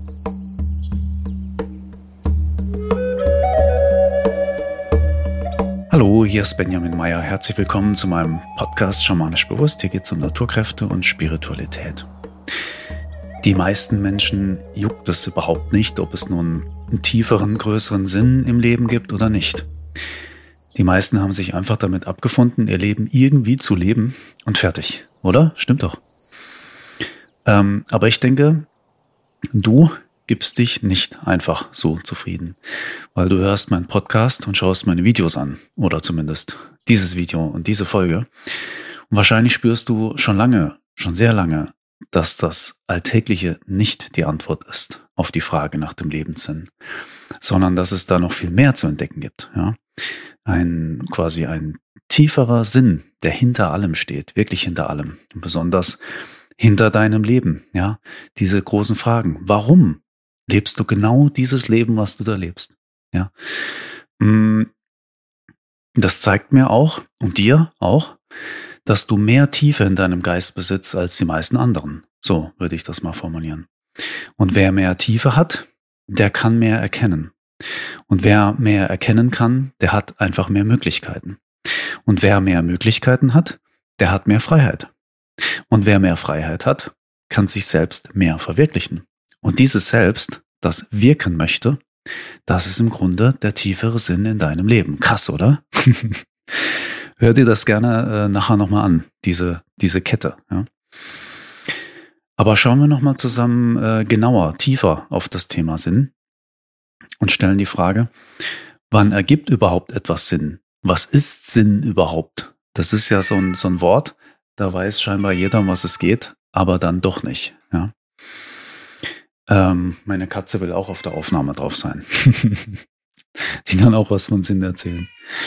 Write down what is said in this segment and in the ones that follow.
Hallo, hier ist Benjamin Meyer. Herzlich willkommen zu meinem Podcast Schamanisch Bewusst. Hier geht es um Naturkräfte und Spiritualität. Die meisten Menschen juckt es überhaupt nicht, ob es nun einen tieferen, größeren Sinn im Leben gibt oder nicht. Die meisten haben sich einfach damit abgefunden, ihr Leben irgendwie zu leben und fertig, oder? Stimmt doch. Aber ich denke, du gibst dich nicht einfach so zufrieden, weil du hörst meinen Podcast und schaust meine Videos an, oder zumindest dieses Video und diese Folge. Und wahrscheinlich spürst du schon sehr lange, dass das Alltägliche nicht die Antwort ist auf die Frage nach dem Lebenssinn, sondern dass es da noch viel mehr zu entdecken gibt. Ja? Quasi ein tieferer Sinn, der hinter allem steht, wirklich hinter allem, und besonders hinter deinem Leben. Ja? Diese großen Fragen. Warum lebst du genau dieses Leben, was du da lebst? Ja. Das zeigt mir auch und dir auch, dass du mehr Tiefe in deinem Geist besitzt als die meisten anderen. So würde ich das mal formulieren. Und wer mehr Tiefe hat, der kann mehr erkennen. Und wer mehr erkennen kann, der hat einfach mehr Möglichkeiten. Und wer mehr Möglichkeiten hat, der hat mehr Freiheit. Und wer mehr Freiheit hat, kann sich selbst mehr verwirklichen. Und dieses Selbst, das wirken möchte, das ist im Grunde der tiefere Sinn in deinem Leben. Krass, oder? Hör dir das gerne nachher nochmal an, diese Kette. Ja? Aber schauen wir nochmal zusammen genauer, tiefer auf das Thema Sinn und stellen die Frage, wann ergibt überhaupt etwas Sinn? Was ist Sinn überhaupt? Das ist ja so ein Wort, da weiß scheinbar jeder, um was es geht, aber dann doch nicht. Ja? Meine Katze will auch auf der Aufnahme drauf sein. Die kann auch was von Sinn erzählen.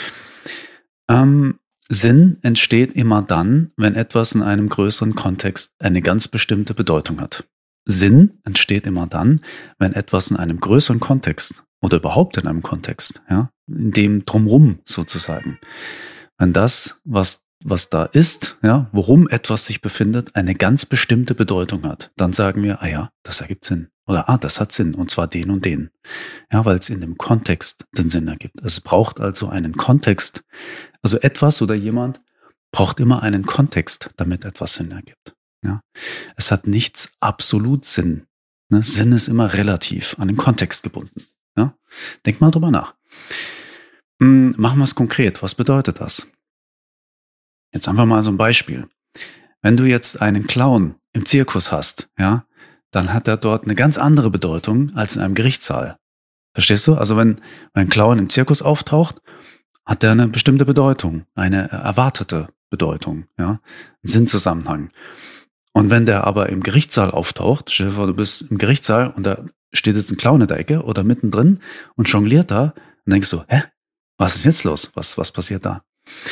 Sinn entsteht immer dann, wenn etwas in einem größeren Kontext eine ganz bestimmte Bedeutung hat. Sinn entsteht immer dann, wenn etwas in einem größeren Kontext oder überhaupt in einem Kontext, ja, in dem Drumrum sozusagen, wenn das, was da ist, ja, worum etwas sich befindet, eine ganz bestimmte Bedeutung hat, dann sagen wir, ja, das ergibt Sinn. Oder, das hat Sinn, und zwar den und den. Ja, weil es in dem Kontext den Sinn ergibt. Es braucht also einen Kontext. Also etwas oder jemand braucht immer einen Kontext, damit etwas Sinn ergibt. Ja. Es hat nichts absolut Sinn. Ne? Sinn ist immer relativ, an den Kontext gebunden. Ja. Denk mal drüber nach. Machen wir es konkret. Was bedeutet das? Jetzt einfach mal so ein Beispiel. Wenn du jetzt einen Clown im Zirkus hast, ja, dann hat er dort eine ganz andere Bedeutung als in einem Gerichtssaal. Verstehst du? Also wenn ein Clown im Zirkus auftaucht, hat er eine bestimmte Bedeutung, eine erwartete Bedeutung, ja, einen Sinnzusammenhang. Und wenn der aber im Gerichtssaal auftaucht, stell dir vor, du bist im Gerichtssaal und da steht jetzt ein Clown in der Ecke oder mittendrin und jongliert da, dann denkst du, was ist jetzt los? Was passiert da?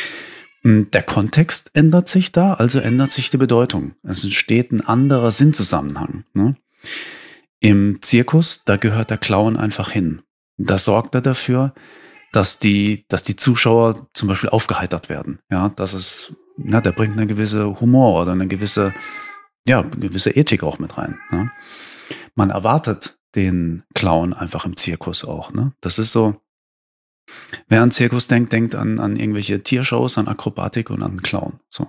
Der Kontext ändert sich da, also ändert sich die Bedeutung. Es entsteht ein anderer Sinnzusammenhang. Ne? Im Zirkus, da gehört der Clown einfach hin. Da sorgt er dafür, dass die Zuschauer zum Beispiel aufgeheitert werden. Ja, der bringt eine gewisse Humor oder eine gewisse Ethik auch mit rein. Ne? Man erwartet den Clown einfach im Zirkus auch. Ne? Das ist so. Wer an Zirkus denkt an irgendwelche Tiershows, an Akrobatik und an Clown. So.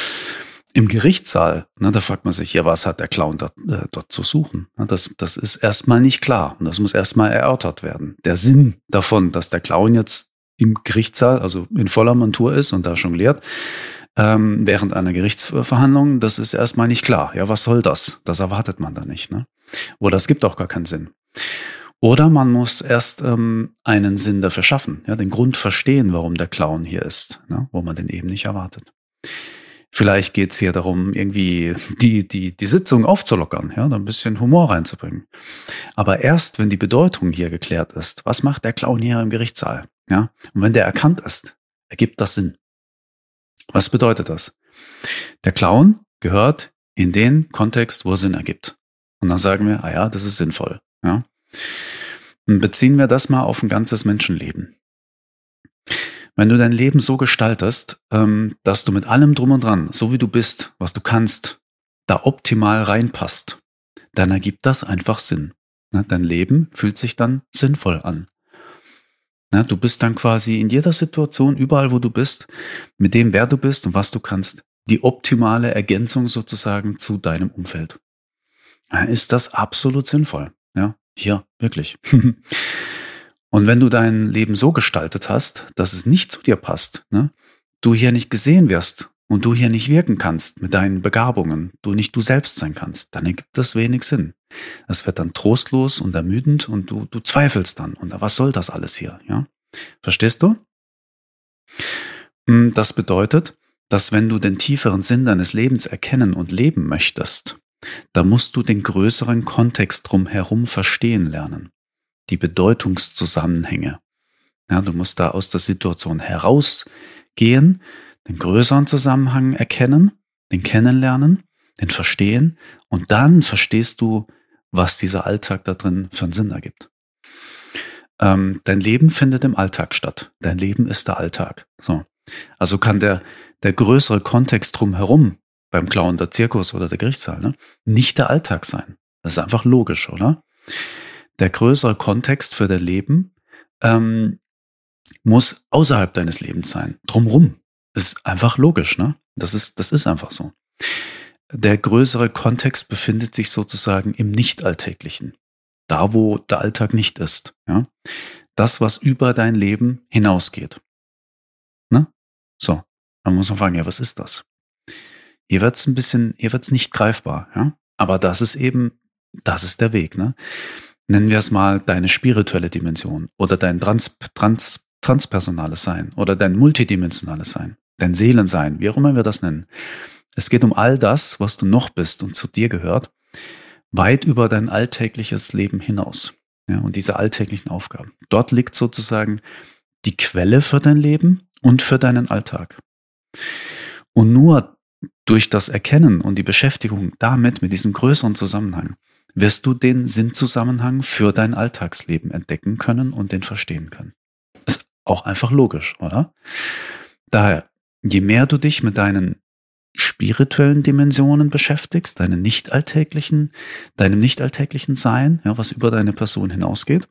Im Gerichtssaal, da fragt man sich, was hat der Clown dort zu suchen? Das ist erstmal nicht klar und das muss erstmal erörtert werden. Der Sinn davon, dass der Clown jetzt im Gerichtssaal, also in voller Montur ist und da jongliert, während einer Gerichtsverhandlung, das ist erstmal nicht klar. Ja, was soll das? Das erwartet man da nicht. Ne? Oder es gibt auch gar keinen Sinn. Oder man muss erst einen Sinn dafür schaffen, ja, den Grund verstehen, warum der Clown hier ist, ne, wo man den eben nicht erwartet. Vielleicht geht es hier darum, irgendwie die Sitzung aufzulockern, ja, da ein bisschen Humor reinzubringen. Aber erst, wenn die Bedeutung hier geklärt ist, was macht der Clown hier im Gerichtssaal? Ja? Und wenn der erkannt ist, ergibt das Sinn. Was bedeutet das? Der Clown gehört in den Kontext, wo es Sinn ergibt. Und dann sagen wir, das ist sinnvoll. Ja? Und beziehen wir das mal auf ein ganzes Menschenleben. Wenn du dein Leben so gestaltest, dass du mit allem drum und dran, so wie du bist, was du kannst, da optimal reinpasst, dann ergibt das einfach Sinn. Ne? Dein Leben fühlt sich dann sinnvoll an. Ne? Du bist dann quasi in jeder Situation, überall wo du bist, mit dem, wer du bist und was du kannst, die optimale Ergänzung sozusagen zu deinem Umfeld. Dann ist das absolut sinnvoll. Ja, hier, wirklich. Und wenn du dein Leben so gestaltet hast, dass es nicht zu dir passt, ne? Du hier nicht gesehen wirst und du hier nicht wirken kannst mit deinen Begabungen, du nicht du selbst sein kannst, dann ergibt das wenig Sinn. Das wird dann trostlos und ermüdend und du zweifelst dann. Und was soll das alles hier? Ja? Verstehst du? Das bedeutet, dass wenn du den tieferen Sinn deines Lebens erkennen und leben möchtest, da musst du den größeren Kontext drumherum verstehen lernen. Die Bedeutungszusammenhänge. Ja, du musst da aus der Situation herausgehen, den größeren Zusammenhang erkennen, den kennenlernen, den verstehen und dann verstehst du, was dieser Alltag da drin für einen Sinn ergibt. Dein Leben findet im Alltag statt. Dein Leben ist der Alltag. So. Also kann der größere Kontext drumherum beim Clown, der Zirkus oder der Gerichtssaal, ne, nicht der Alltag sein. Das ist einfach logisch, oder? Der größere Kontext für dein Leben muss außerhalb deines Lebens sein. Drumrum. Ist einfach logisch, ne? Das ist einfach so. Der größere Kontext befindet sich sozusagen im Nicht-Alltäglichen. Da, wo der Alltag nicht ist. Ja? Das, was über dein Leben hinausgeht. Ne? So. Dann muss man fragen, ja, was ist das? Hier wird's nicht greifbar, ja? Aber das ist der Weg, ne? Nennen wir es mal deine spirituelle Dimension oder dein transpersonales Sein oder dein multidimensionales Sein, dein Seelensein, wie auch immer wir das nennen. Es geht um all das, was du noch bist und zu dir gehört, weit über dein alltägliches Leben hinaus. Ja, und diese alltäglichen Aufgaben. Dort liegt sozusagen die Quelle für dein Leben und für deinen Alltag. Und nur durch das Erkennen und die Beschäftigung damit, mit diesem größeren Zusammenhang, wirst du den Sinnzusammenhang für dein Alltagsleben entdecken können und den verstehen können. Ist auch einfach logisch, oder? Daher, je mehr du dich mit deinen spirituellen Dimensionen beschäftigst, deinem nicht alltäglichen Sein, ja, was über deine Person hinausgeht,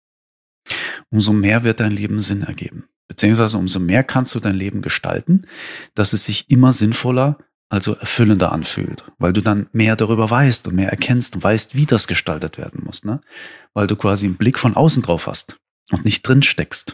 umso mehr wird dein Leben Sinn ergeben. Beziehungsweise umso mehr kannst du dein Leben gestalten, dass es sich immer sinnvoller, also erfüllender anfühlt, weil du dann mehr darüber weißt und mehr erkennst und weißt, wie das gestaltet werden muss, ne? Weil du quasi einen Blick von außen drauf hast und nicht drin steckst.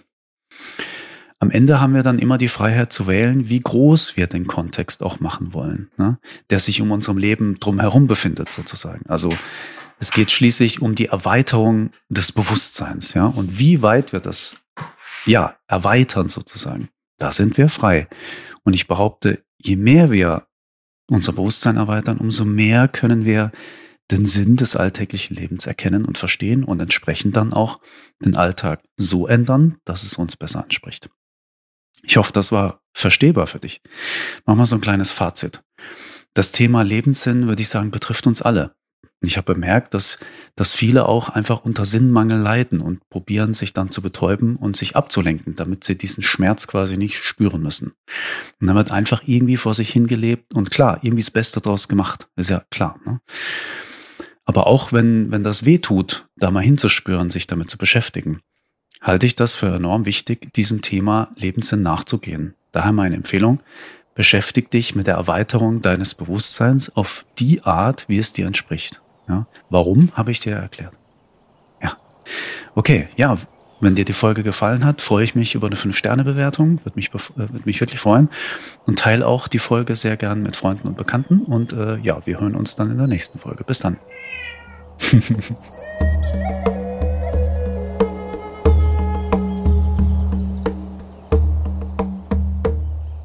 Am Ende haben wir dann immer die Freiheit zu wählen, wie groß wir den Kontext auch machen wollen, ne? Der sich um unserem Leben drumherum befindet sozusagen. Also es geht schließlich um die Erweiterung des Bewusstseins, ja? Und wie weit wir das erweitern sozusagen, da sind wir frei. Und ich behaupte, je mehr wir unser Bewusstsein erweitern, umso mehr können wir den Sinn des alltäglichen Lebens erkennen und verstehen und entsprechend dann auch den Alltag so ändern, dass es uns besser anspricht. Ich hoffe, das war verstehbar für dich. Machen wir so ein kleines Fazit. Das Thema Lebenssinn, würde ich sagen, betrifft uns alle. Ich habe bemerkt, dass viele auch einfach unter Sinnmangel leiden und probieren, sich dann zu betäuben und sich abzulenken, damit sie diesen Schmerz quasi nicht spüren müssen. Und dann wird einfach irgendwie vor sich hingelebt und klar, irgendwie das Beste draus gemacht. Ist ja klar, ne? Aber auch wenn das weh tut, da mal hinzuspüren, sich damit zu beschäftigen, halte ich das für enorm wichtig, diesem Thema Lebenssinn nachzugehen. Daher meine Empfehlung, beschäftige dich mit der Erweiterung deines Bewusstseins auf die Art, wie es dir entspricht. Ja, warum, habe ich dir erklärt. Ja, okay, ja, wenn dir die Folge gefallen hat, freue ich mich über eine 5-Sterne-Bewertung, würde mich wirklich freuen. Und teile auch die Folge sehr gern mit Freunden und Bekannten. Und wir hören uns dann in der nächsten Folge. Bis dann.